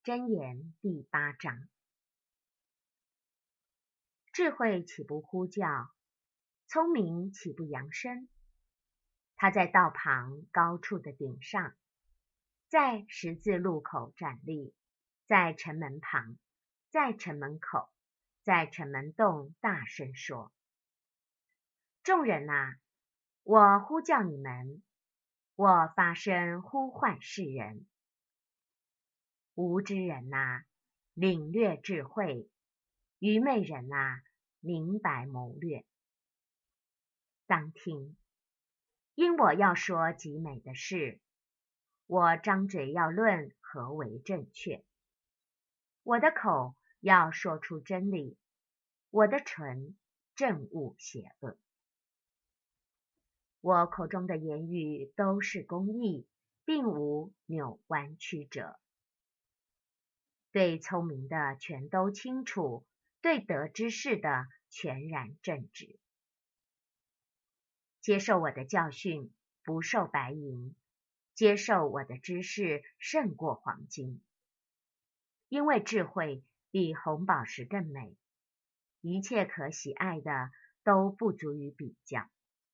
箴言第8章。智慧岂不呼叫？聪明岂不扬声？他在道旁高处的顶上，在十字路口站立，在城门旁，在城门口，在城门洞大声说：众人啊，我呼叫你们，我发声呼唤世人。无知人啊，领略智慧；愚昧人啊，明白谋略。当听，因我要说极美的事，我张嘴要论何为正确。我的口要说出真理，我的唇正恶邪恶。我口中的言语都是公义，并无扭弯曲折。对聪明的全都清楚，对得知识的全然正直。接受我的教训，不受白银；接受我的知识，胜过黄金。因为智慧比红宝石更美，一切可喜爱的都不足以比较。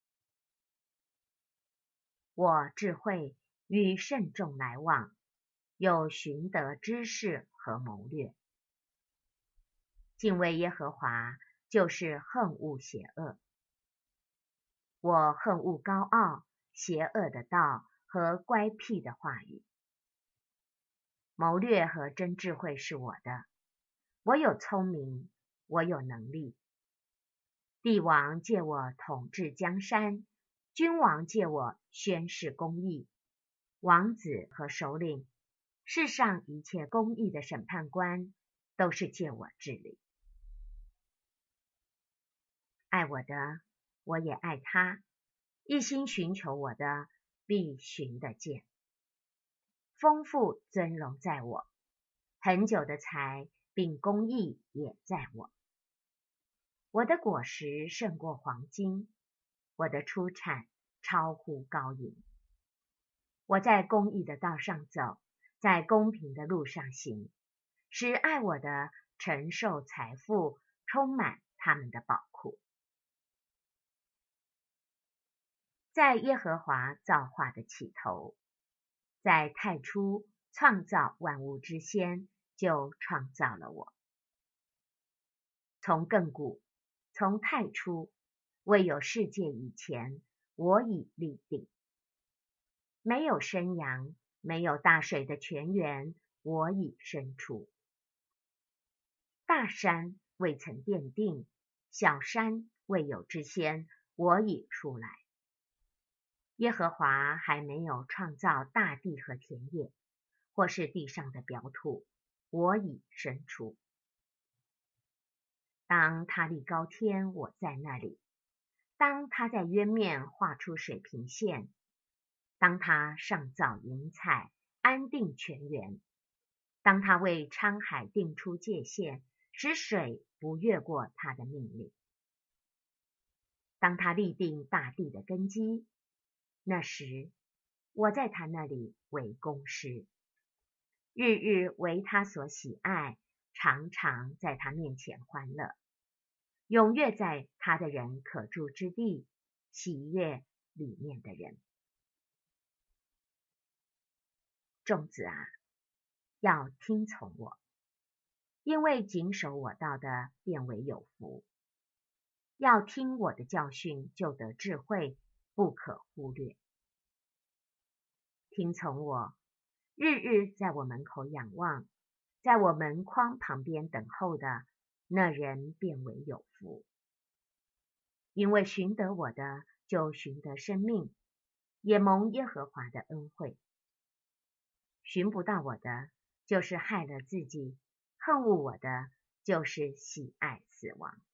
我智慧与慎重来往，有寻得知识和谋略。敬畏耶和华，就是恨恶邪恶。我恨恶高傲、邪恶的道和乖僻的话语。谋略和真智慧是我的，我有聪明，我有能力。帝王借我统治江山，君王借我宣示公义，王子和首领，世上一切公义的审判官，都是借我治理。爱我的，我也爱他；一心寻求我的，必寻得见。丰富尊荣在我，恒久的财并公义也在我。我的果实胜过黄金，我的出产超乎高银。我在公义的道上走，在公平的路上行，使爱我的承受财富，充满他们的宝库。在耶和华造化的起头，在太初创造万物之先，就创造了我。从亘古，从太初，未有世界以前，我已立定。没有生阳，没有大水的泉源，我已生出。大山未曾奠定，小山未有之先，我已出来。耶和华还没有创造大地和田野，或是地上的表土，我已生出。当他立高天，我在那里；当他在渊面画出水平线；当他上造云彩，安定泉源；当他为沧海定出界限，使水不越过他的命令；当他立定大地的根基，那时我在他那里为工师，日日为他所喜爱，常常在他面前欢乐。踊跃在他的人可住之地，喜悦里面的人。众子啊，要听从我，因为谨守我道的，便为有福。要听我的教训，就得智慧，不可忽略。听从我，日日在我门口仰望，在我门框旁边等候的，那人便为有福。因为寻得我的，就寻得生命，也蒙耶和华的恩惠。寻不到我的，就是害了自己；恨恶我的，就是喜爱死亡。